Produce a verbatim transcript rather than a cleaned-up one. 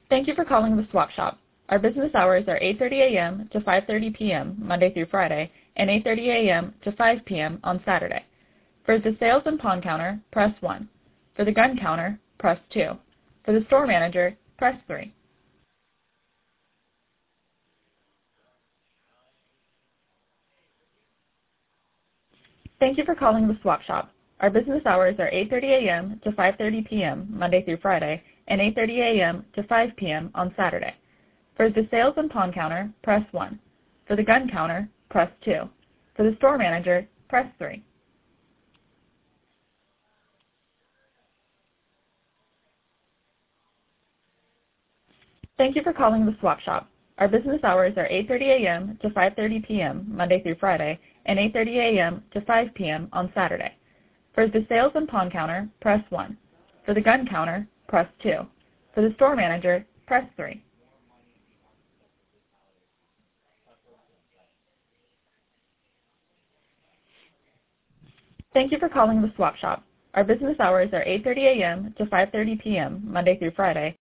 Thank you for calling the Swap Shop. Our business hours are eight thirty a m to five thirty p m Monday through Friday, and eight thirty a m to five p m on Saturday. For the sales and pawn counter, press one. For the gun counter, press two. For the store manager, press three. Thank you for calling the Swap Shop. Our business hours are eight thirty a m to five thirty p m Monday through Friday, and eight thirty a m to five p m on Saturday. For the sales and pawn counter, press one. For the gun counter, press two. For the store manager, press three. Thank you for calling the Swap Shop. Our business hours are eight thirty a m to five thirty p m Monday through Friday, and eight thirty a m to five p m on Saturday. For the sales and pawn counter, press one. For the gun counter, press two. For the store manager, press three. Thank you for calling the Swap Shop. Our business hours are eight thirty a m to five thirty p m Monday through Friday,